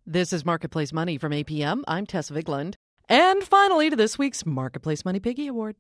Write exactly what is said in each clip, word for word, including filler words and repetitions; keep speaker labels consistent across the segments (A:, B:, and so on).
A: This is Marketplace Money from A P M. I'm Tess Vigland. And finally to this week's Marketplace Money Piggy Award.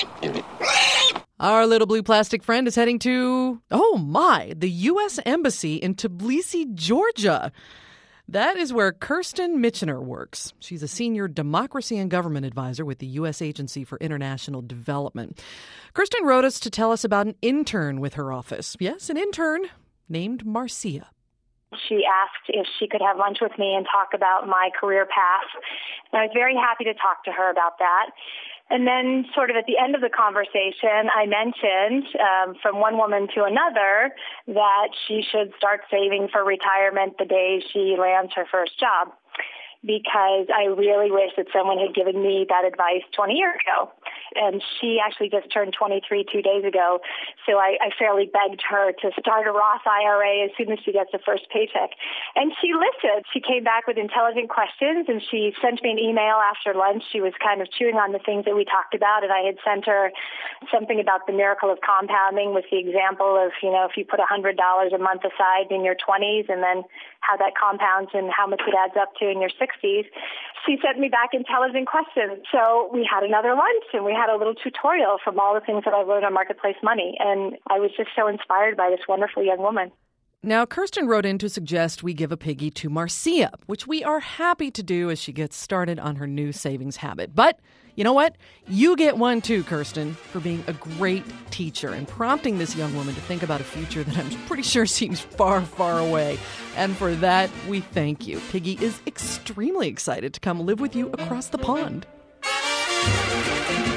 A: Our little blue plastic friend is heading to, oh my, the U S Embassy in Tbilisi, Georgia. That is where Kirsten Michener works. She's a senior democracy and government advisor with the U S Agency for International Development. Kirsten wrote us to tell us about an intern with her office. Yes, an intern named Marcia.
B: She asked if she could have lunch with me and talk about my career path. And I was very happy to talk to her about that. And then sort of at the end of the conversation, I mentioned um, from one woman to another that she should start saving for retirement the day she lands her first job, because I really wish that someone had given me that advice twenty years ago. And she actually just turned twenty-three two days ago, so I, I fairly begged her to start a Roth I R A as soon as she gets the first paycheck. And she listened. She came back with intelligent questions, and she sent me an email after lunch. She was kind of chewing on the things that we talked about, and I had sent her something about the miracle of compounding with the example of, you know, if you put one hundred dollars a month aside in your twenties and then how that compounds and how much it adds up to in your sixties. She sent me back intelligent questions. So we had another lunch, and we had a little tutorial from all the things that I learned on Marketplace Money. And I was just so inspired by this wonderful young woman.
A: Now, Kirsten wrote in to suggest we give a piggy to Marcia, which we are happy to do as she gets started on her new savings habit. But you know what? You get one too, Kirsten, for being a great teacher and prompting this young woman to think about a future that I'm pretty sure seems far, far away. And for that, we thank you. Piggy is extremely excited to come live with you across the pond.